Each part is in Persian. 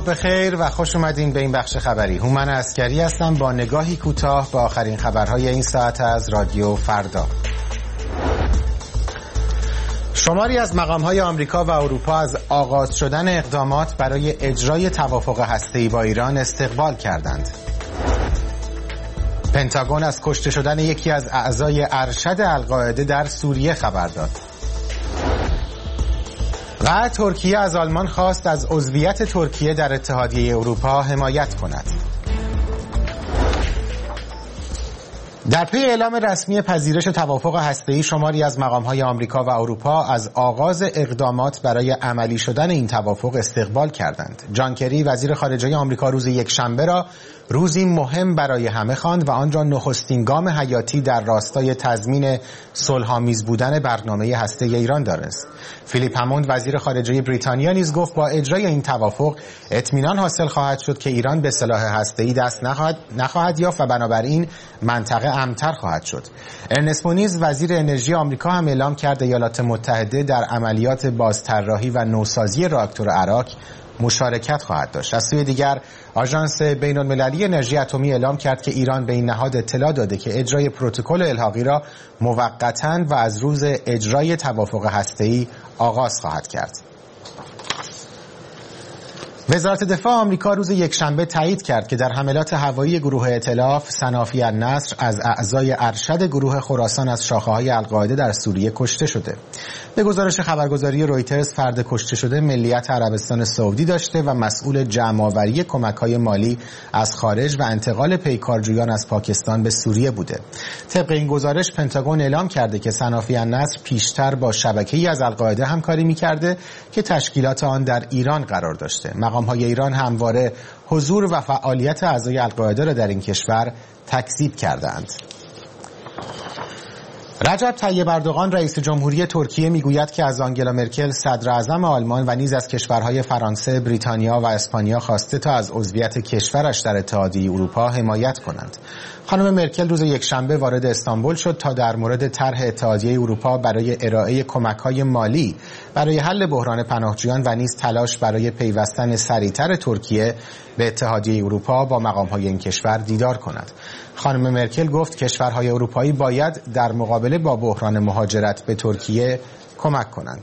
بخیر و خوش اومدین به این بخش خبری. هومن عسکری هستم با نگاهی کوتاه به آخرین خبرهای این ساعت از رادیو فردا. شماری از مقام‌های آمریکا و اروپا از آغاز شدن اقدامات برای اجرای توافق هسته‌ای با ایران استقبال کردند. پنتاگون از کشته شدن یکی از اعضای ارشد القاعده در سوریه خبر داد. و ترکیه از آلمان خواست از عضویت ترکیه در اتحادیه اروپا حمایت کند. در پی اعلام رسمی پذیرش توافق هسته‌ای، شماری از مقام‌های آمریکا و اروپا از آغاز اقدامات برای عملی شدن این توافق استقبال کردند. جان کری وزیر خارجه آمریکا روز یکشنبه را روزی مهم برای همه خواند و آن را نخستین گام حیاتی در راستای تضمین صلح‌آمیز بودن برنامه هسته‌ای ایران دانست. فیلیپ هموند وزیر خارجه بریتانیا نیز گفت با اجرای این توافق اطمینان حاصل خواهد شد که ایران به سلاح هسته‌ای دست نخواهد یافت و بنابراین منطقه امن‌تر خواهد شد. ارنست مونیز وزیر انرژی آمریکا هم اعلام کرد ایالات متحده در عملیات بازطراحی و نوسازی راکتور عراق مشارکت خواهد داشت. از سوی دیگر آژانس بین‌المللی انرژی اتمی اعلام کرد که ایران به این نهاد اطلاع داده که اجرای پروتکل الحاقی را موقتاً و از روز اجرای توافق هسته‌ای آغاز خواهد کرد. وزارت دفاع آمریکا روز یکشنبه تایید کرد که در حملات هوایی گروه ائتلاف صنافی النصر از اعضای ارشد گروه خراسان از شاخه‌های القاعده در سوریه کشته شده. به گزارش خبرگزاری رویترز، فرد کشته شده ملیت عربستان سعودی داشته و مسئول جمع‌آوری کمک‌های مالی از خارج و انتقال پیکارجویان از پاکستان به سوریه بوده. طبق این گزارش پنتاگون اعلام کرده که صنافی النصر پیشتر با شبکه‌ای از القاعده همکاری می‌کرده که تشکیلات آن در ایران قرار داشته. مقام‌های ایران همواره حضور و فعالیت اعضای القاعده را در این کشور تکذیب کردند. رجب طیب اردوغان رئیس جمهوری ترکیه میگوید که از آنگلا مرکل صدر اعظم آلمان و نیز از کشورهای فرانسه، بریتانیا و اسپانیا خواسته تا از عضویت کشورش در اتحادیه اروپا حمایت کنند. خانم مرکل روز یکشنبه وارد استانبول شد تا در مورد طرح اتحادیه اروپا برای ارائه کمک‌های مالی برای حل بحران پناهجویان و نیز تلاش برای پیوستن سریعتر ترکیه به اتحادیه اروپا با مقام‌های این کشور دیدار کند. خانم مرکل گفت کشورهای اروپایی باید در مقابله با بحران مهاجرت به ترکیه کمک کنند.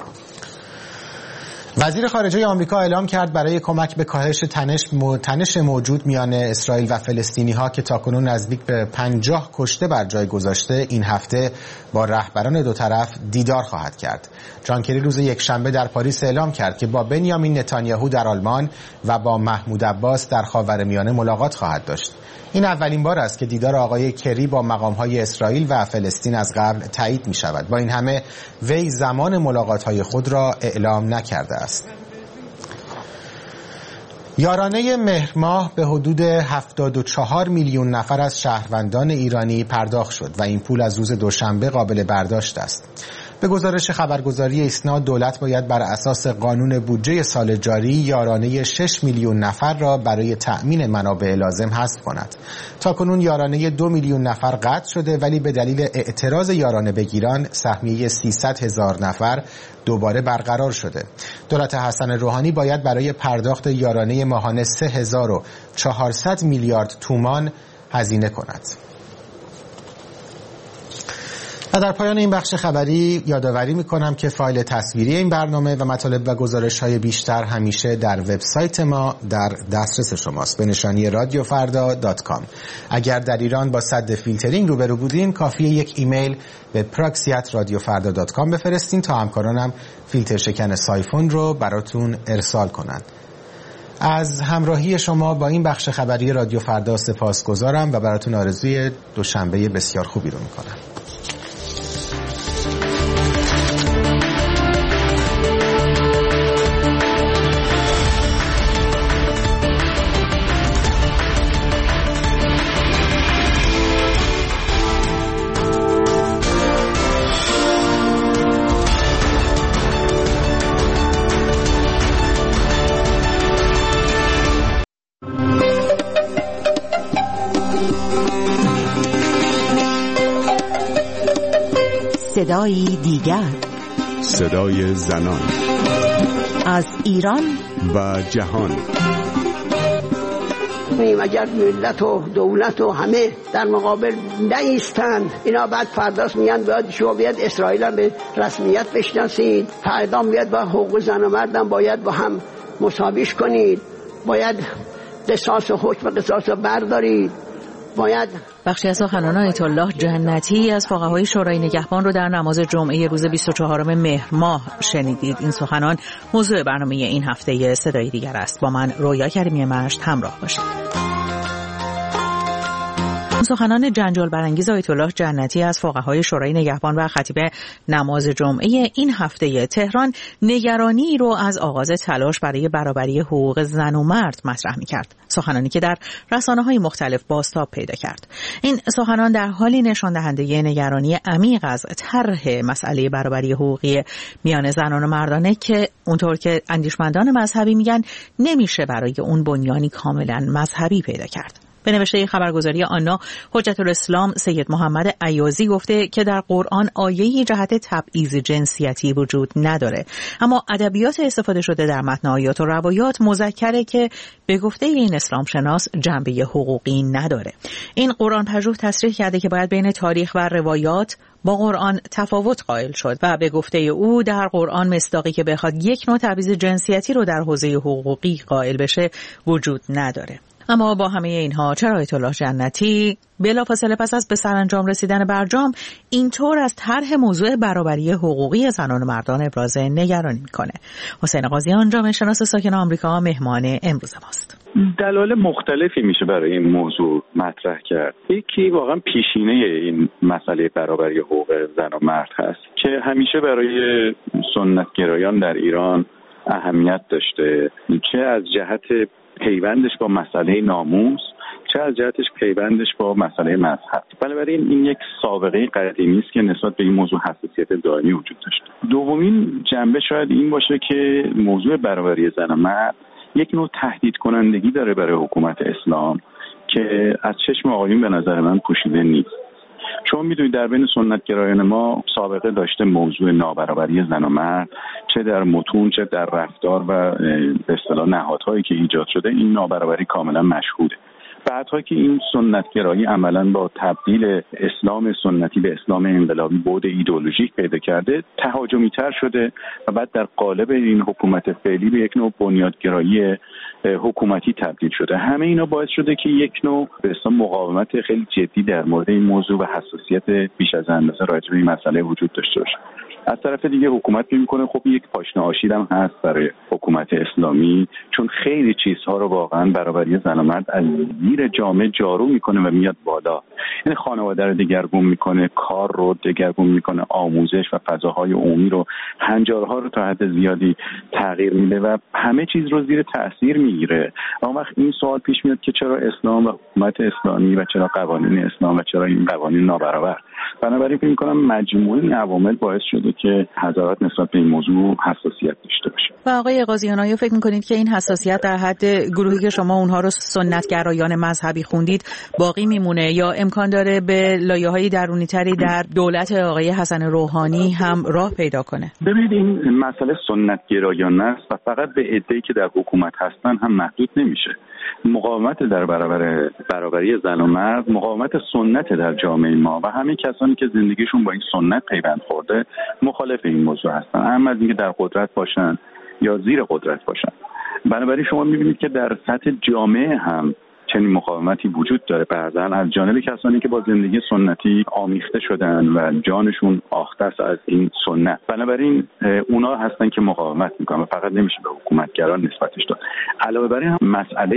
وزیر خارجه آمریکا اعلام کرد برای کمک به کاهش تنش موجود میان اسرائیل و فلسطینی‌ها که تاکنون نزدیک به 50 کشته بر جای گذاشته، این هفته با رهبران دو طرف دیدار خواهد کرد. جان کری روز یکشنبه در پاریس اعلام کرد که با بنیامین نتانیاهو در آلمان و با محمود عباس در خاورمیانه ملاقات خواهد داشت. این اولین بار است که دیدار آقای کری با مقام‌های اسرائیل و فلسطین از قبل تایید می شود. با این همه وی زمان ملاقات‌های خود را اعلام نکرده است. یارانه مهر ماه به حدود 74 میلیون نفر از شهروندان ایرانی پرداخت شد و این پول از روز دوشنبه قابل برداشت است. به گزارش خبرگزاری ایسنا، دولت باید بر اساس قانون بودجه سال جاری یارانه 6 میلیون نفر را برای تأمین منابع لازم حذف کند. تاکنون یارانه 2 میلیون نفر قطع شده، ولی به دلیل اعتراض یارانه بگیران سهمیه 300,000 نفر دوباره برقرار شده. دولت حسن روحانی باید برای پرداخت یارانه ماهانه 3400 میلیارد تومان هزینه کند. و در پایان این بخش خبری یادآوری می‌کنم که فایل تصویری این برنامه و مطالب و گزارش‌های بیشتر همیشه در وبسایت ما در دسترس شماست به نشانی radiofarda.com. اگر در ایران با سد فیلترینگ روبرو بودین، کافیه یک ایمیل به proxy@radiofarda.com بفرستین تا همکارانم فیلتر شکن سایفون رو براتون ارسال کنند. از همراهی شما با این بخش خبری رادیو فردا سپاسگزارم و براتون آرزوی دوشنبه بسیار خوبی رو می‌کنم. صدای دیگر، صدای زنان، از ایران و جهان. اگر ملت و دولت و همه در مقابل نایستند، اینا بعد فرداست میگن باید شما بیاد اسرائیل هم به رسمیت بشناسید، فردا بیاد با حقوق زن و مردم باید با هم مساویش کنید، باید قصاص و حکم قصاص رو بردارید، باید. بخشی از سخنان آیت الله جنتی از فقهای شورای نگهبان رو در نماز جمعه روز 24 مهر ماه شنیدید. این سخنان موضوع برنامه این هفته صدای دیگر است. با من رویا کریمی مشت همراه باشید. سخنان جنجال برانگیز آیت الله جنتی از فقهای شورای نگهبان و خطیب نماز جمعه این هفته تهران نگرانی رو از آغاز تلاش برای برابری حقوق زن و مرد مطرح می‌کرد. سخنانی که در رسانه‌های مختلف بازتاب پیدا کرد. این سخنان در حالی نشان دهنده نگرانی عمیق از طرح مسئله برابری حقوقی میان زنان و مردانه که اونطور که اندیشمندان مذهبی میگن نمیشه برای اون بنیانی کاملا مذهبی پیدا کرد. به نوشته خبرگزاری آنا، حجت الاسلام سید محمد ایازی گفته که در قرآن آیه‌ای جهت تبعیض جنسیتی وجود نداره، اما ادبیات استفاده شده در متن آیات و روایات مذکره که به گفته این اسلام شناس جنبه حقوقی نداره. این قرآن پژوه تصریح کرده که باید بین تاریخ و روایات با قرآن تفاوت قائل شد و به گفته او در قرآن مصداقی که بخواد یک نوع تبعیض جنسیتی رو در حوزه حقوقی قائل بشه وجود نداره. اما با همه اینها چرا آیت الله جنتی بلافاصله پس از به سرانجام رسیدن برجام اینطور از طرح موضوع برابری حقوقی زنان و مردان ابراز نگرانی میکنه؟ حسین قاضیان، جامعه شناس ساکن آمریکا، مهمان امروز ماست. دلایل مختلفی میشه برای این موضوع مطرح کرد. یکی واقعا پیشینه این مسئله برابری حقوق زن و مرد هست که همیشه برای سنتگرایان در ایران اهمیت داشته، چه از جهت پیوندش با مسئله ناموس، چه از جهتش پیوندش با مسئله مذهب. بنابراین این یک سابقه قدیمی است که نسبت به این موضوع حساسیت دائمی وجود داشت. دومین جنبه شاید این باشه که موضوع برابری زن و مرد یک نوع تهدید کنندگی داره برای حکومت اسلام که از چشم آقایون به نظر من پوشیده نیست. شما میدونید در بین سنتگرایان ما سابقه داشته موضوع نابرابری زن و مرد، چه در متون چه در رفتار و به اصطلاح نهادهایی که ایجاد شده این نابرابری کاملا مشهوده. بعدها که این سنتگرایی عملاً با تبدیل اسلام سنتی به اسلام انقلابی بعد ایدئولوژیک پیدا کرده، تهاجمی‌تر شده و بعد در قالب این حکومت فعلی به یک نوع بنیادگرایی حکومتی تبدیل شده. همه اینا باعث شده که یک نوع به اصطلاح مقاومت خیلی جدی در مورد این موضوع و حساسیت بیش از اندازه راجع به این مسئله وجود داشته باشه. از طرف دیگه حکومت می‌کنه خب یک پاشنه آشیل هم هست برای حکومت اسلامی، چون خیلی چیزها رو واقعا برابری زن و مرد از زیر جامعه جارو میکنه و میاد بالا. یعنی خانواده رو دگرگون میکنه، کار رو دگرگون میکنه، آموزش و فضاهای عمومی رو، هنجارها رو تا حد زیادی تغییر میده و همه چیز رو زیر تاثیر میگیره. اما وقت این سوال پیش میاد که چرا اسلام و حکومت اسلامی و چرا قوانین اسلام و چرا این قوانین نابرابر؟ بنابراین فکر می‌کنم مجموعه این عوامل باعث شده که حضرات نسبت به این موضوع حساسیت داشته باشه. و آقای قاضیان، آیا فکر می‌کنید که این حساسیت در حد گروهی که شما اونها رو سنتگرایان مذهبی خوندید باقی میمونه یا امکان داره به لایه‌های درونی‌تری در دولت آقای حسن روحانی هم راه پیدا کنه؟ ببینید این مسئله سنتگرایان است و فقط به عده‌ای که در حکومت هستن هم محدود نمیشه. مقاومت در برابری زن و مرد مقاومت سنت در جامعه ما و همه کسانی که زندگیشون با این سنت پیوند خورده مخالف این موضوع هستن، اما از اینکه در قدرت باشن یا زیر قدرت باشن. بنابراین شما می‌بینید که در سطح جامعه هم چنین مقاومتی وجود داره، بعضا از جانب کسانی که با زندگی سنتی آمیخته شدن و جانشون آخته است از این سنت. بنابراین اونا هستن که مقاومت میکنن و فقط نمیشه به حکومتگران نسبتش داد. علاوه بر این مسئله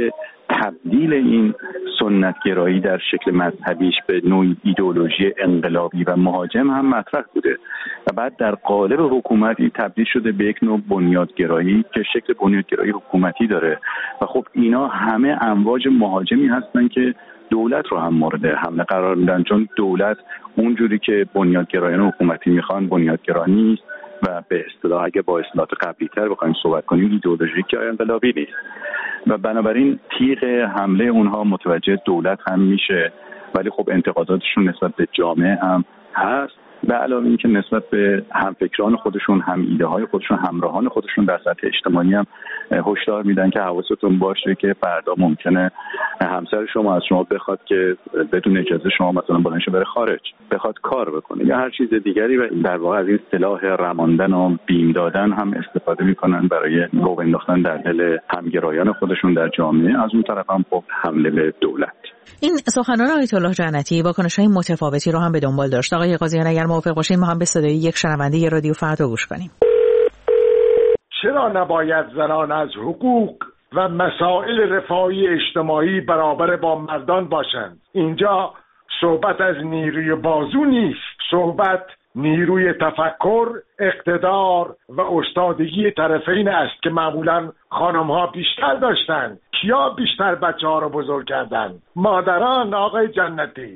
تبدیل این سنتگرایی در شکل مذهبیش به نوعی ایدئولوژی انقلابی و مهاجم هم مطرح بوده و بعد در قالب حکومتی تبدیل شده به یک نوع بنیادگرایی که شکل بنیادگرایی حکومتی داره و خب اینا همه امواج مهاجمی هستن که دولت رو هم مورد حمله قرار میدن، چون دولت اونجوری که بنیادگرایان حکومتی میخوان بنیادگرا نیست و به اصطلاح اگه با اصطلاحات قبلی‌تر بخوایم صحبت کنیم ایدئولوژیک یا انقلابی نیست و بنابراین تیغ حمله اونها متوجه دولت هم میشه، ولی خب انتقاداتشون نسبت به جامعه هم هست به علاوه اینکه نسبت به همفکران خودشون، هم ایده های خودشون، همراهان خودشون در سطح اجتماعی هم هشدار میدن که حواستون باشه که فردا ممکنه همسر شما از شما بخواد که بدون اجازه شما مثلا بلندش بره خارج، بخواد کار بکنه یا هر چیز دیگری، و در واقع از این سلاح رماندن و بیم دادن هم استفاده میکنن برای رعب انداختن در دل همگرایان خودشون در جامعه. از اون طرف هم خب حمله به دولت. این سخنان آیت الله جنتی واکنش‌های متفاوتی رو هم به دنبال داشت. آقای قاضیان اگر موافق باشین ما هم به صدای یک شنونده رادیو فردا گوش کنیم. چرا نباید زنان از حقوق و مسائل رفاهی اجتماعی برابر با مردان باشند؟ اینجا صحبت از نیروی بازو نیست، صحبت نیروی تفکر، اقتدار و استادگی طرفین است که معمولا خانم‌ها بیشتر داشتند. کیا بیشتر بچه‌ها رو بزرگ کردن؟ مادران. آقای جنتی.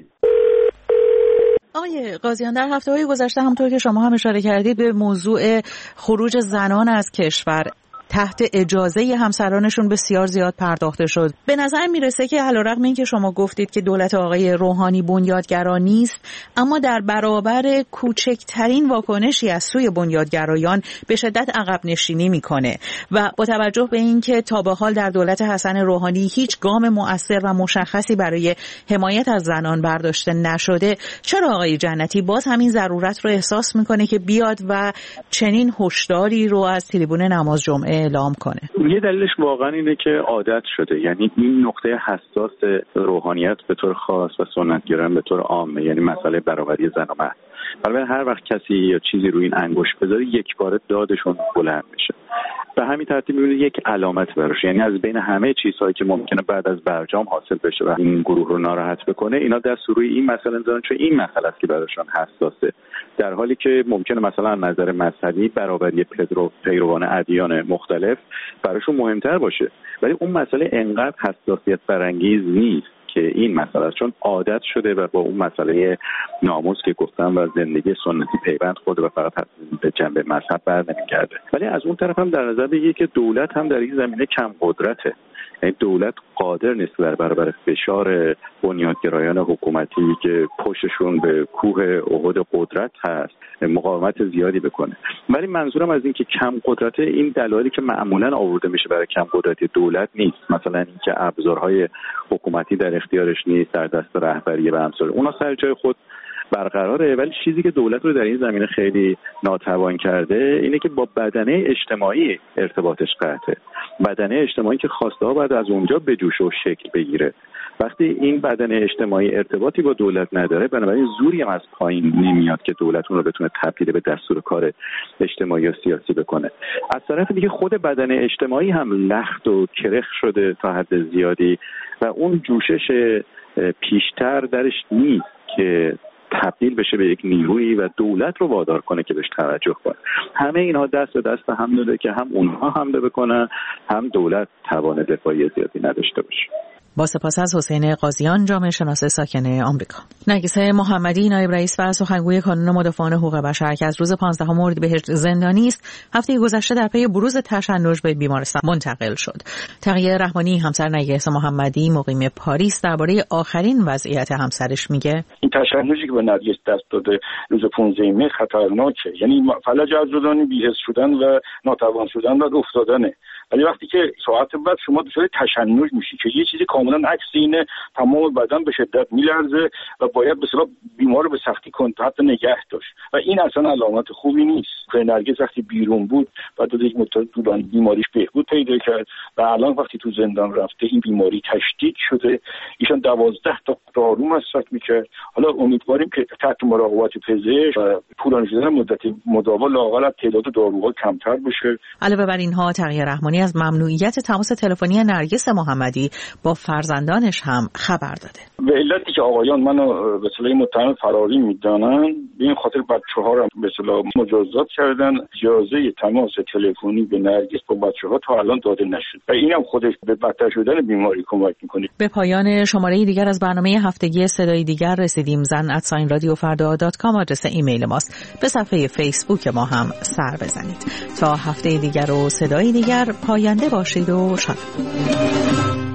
آقای قاضیان، در هفته‌های گذشته همونطور که شما هم اشاره کردید به موضوع خروج زنان از کشور تحت اجازه همسرانشون بسیار زیاد پرداخته شد. به نظر میرسه که علیرغم اینکه شما گفتید که دولت آقای روحانی بنیادگرا نیست، اما در برابر کوچکترین واکنشی از سوی بنیادگرایان به شدت عقب نشینی میکنه و با توجه به اینکه تا به حال در دولت حسن روحانی هیچ گام مؤثر و مشخصی برای حمایت از زنان برداشته نشده، چرا آقای جنتی باز همین ضرورت رو احساس میکنه که بیاد و چنین هشداری رو از تریبون نماز جمعه اعلام کنه؟ یه دلیلش واقعا اینه که عادت شده، یعنی این نقطه حساس روحانیت به طور خاص و سنتگرایان به طور عام، یعنی مسئله برابری زن و مرد، برای هر وقت کسی یا چیزی روی این انگشت بذاره یک بار دادشون بلند میشه. به همین ترتیب میبینید یک علامت براش، یعنی از بین همه چیزهایی که ممکنه بعد از برجام حاصل بشه و این گروه رو ناراحت بکنه، اینا دست روی این مسئله میذارن چون این مسئله است که براشون حساسه، در حالی که ممکنه مثلا از نظر مذهبی برابری پیروان ادیان مختلف براشون مهمتر باشه، ولی اون مسئله انقدر حساسیت برانگیز نیست که این مسئله است، چون عادت شده و با اون مسئله ناموس که گفتم و زندگی سنتی پیوند خورده و فقط به جنبه مذهب بر نمیگرده. ولی از اون طرف هم در نظر بگیرید که دولت هم در این زمینه کم قدرته، یعنی دولت قادر نیست در برابر فشار بنیادگرایان حکومتی که پشتشون به کوه احد قدرت هست مقاومت زیادی بکنه. ولی منظورم از این که کم قدرت این دلایلی که معمولا آورده میشه برای کم قدرتی دولت نیست، مثلا اینکه ابزارهای حکومتی در اختیارش نیست، در دست رهبری و امثال اونا سر جای خود برقراره، ولی چیزی که دولت رو در این زمینه خیلی ناتوان کرده اینه که با بدنه اجتماعی ارتباطش قطعه. بدنه اجتماعی که خواسته ها باید از اونجا به جوش و شکل بگیره. وقتی این بدنه اجتماعی ارتباطی با دولت نداره، بنابراین زوری هم از پایین نمیاد که دولت اون رو بتونه تبدیل به دستور کار اجتماعی و سیاسی بکنه. از طرف دیگه خود بدنه اجتماعی هم لخت و کرخ شده تا حد زیادی و اون جوشش پیشتر درش نیست که تبدیل بشه به یک نیرویی و دولت رو وادار کنه که بهش توجه کنه. همه اینها دست به دست هم داده که هم اونها حمله بکنن، هم دولت توان دفاعی زیادی نداشته باشه. با سپاس از حسین قاضیان، جامعه شناس ساکن آمریکا. نرگس محمدی، نایب رئیس و سخنگوی کانون مدافعان حقوق بشر که از روز 15 اردیبهشت زندانی است، هفته گذشته در پی بروز تشنج به بیمارستان منتقل شد. تقیه رحمانی، همسر نرگس محمدی مقیم پاریس، درباره آخرین وضعیت همسرش میگه: این تشنجی که به نرگس دست داده روز 15 می خطرناکه، یعنی فلج عضلانی بی‌حس شدن و ناتوان شدن و افتادنه. ولی وقتی که ساعت بعد شما دچار تشنج میشی که یه چیزی کاملا عکس اینه، تمام بدن به شدت میلرزه و باید به اصطلاح بیمار رو به سختی کنترل نگه داشت و این اصلا علامت خوبی نیست. نرگس وقتی بیرون بود بعد از یک مدت طولانی بیماریش بهبود پیدا کرد و الان وقتی تو زندان رفته این بیماری تشدید شده. ایشان 12 تا دارو مصرف میکرد. حالا امیدواریم که تحت مراقبت پزشک و طولانی شدن مدت مداوا لااقل تعداد داروها کمتر بشه. علاوه بر اینها تقیه رحمانی از ممنوعیت تماس تلفنی نرگس محمدی با فرزندانش هم خبر داده. به علتی که آقایان منو به اصطلاح متهم فراری میدانن، به این خاطر بچه‌ها رو به اصطلاح مجازات کردن. اجازه تماس تلفنی به نرگس با بچه‌ها تا الان داده نشد و اینم خودش به بدتر شدن بیماری کمک میکنه. به پایان شماره دیگر از برنامه هفتگی صدای دیگر رسیدیم. zan@radiofarda.com آدرس ایمیل ماست. به صفحه فیسبوک ما هم سر بزنید. تا هفته دیگر و صدای دیگر، پاینده باشید و شاد.